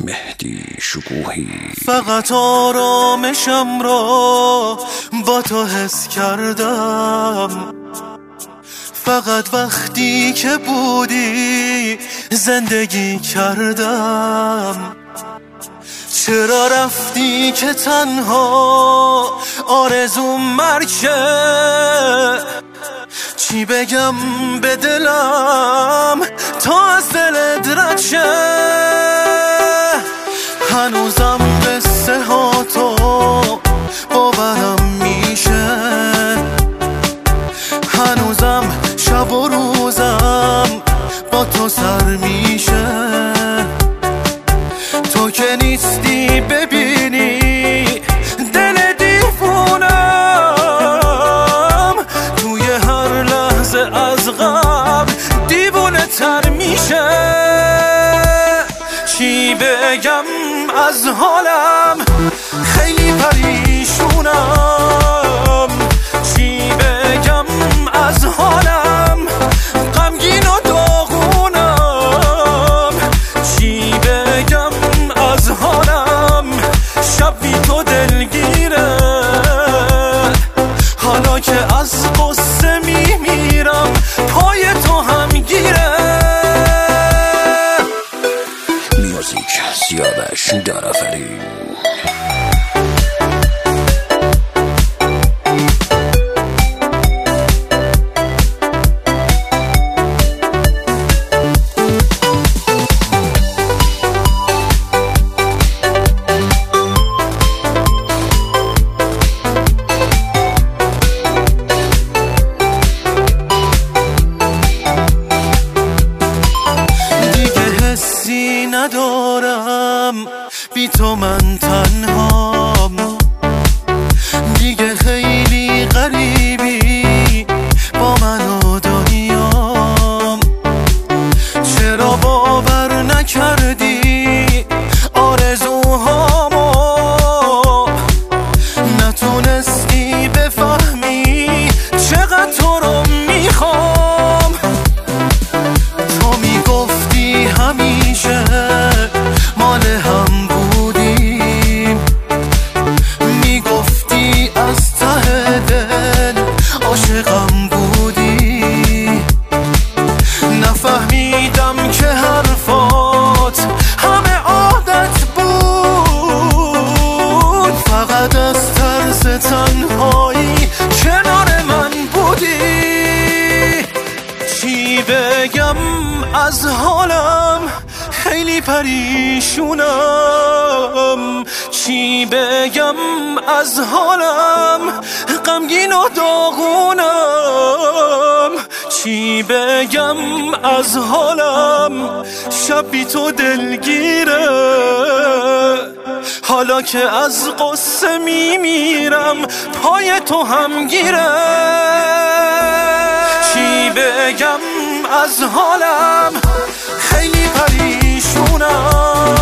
مهدی شکوهی. فقط آرامشم را با تو حس کردم، فقط وقتی که بودی زندگی کردم. چرا رفتی که تنها آرزوم مرگه؟ چی بگم به دلم تا از دلت رد شه؟ هنوزم قصه ها تو باورم میشه، هنوزم شب و روزم با تو سر میشه. تو که نیستی ببینی دل دیوونم، توی هر لحظه از غم دیوونه تر میشه. چی بگم از حالم خیلی پریشونم، چی بگم از حالم غمگین و داغونم، چی بگم از حالم شب بی تو دلگیره. حالا که از قصه میمیرم پای تو هم گیره. میوزیک سیاوش دارآفرین. ندارم بی تو من تنهام، دیگه خیلی غریبی با من و دنیام. چرا باور نکردی آرزوهامو؟ نتونستی بفهمی چقدر تو رو میخوام. تو میگفتی همیشه مال هم بودیم، میگفتی از ته دل عاشقم بودی. نفهمیدم که حرفات همه عادت بود، فقط از ترس تنهایی کنار من بودی. چی بگم از حالم خیلی پریشونم، چی بگم از حالم غمگین و داغونم، چی بگم از حالم شب بی تو دلگیره. حالا که از قصه میمیرم پای تو هم گیره. چی بگم از حالم خیلی پریشونم،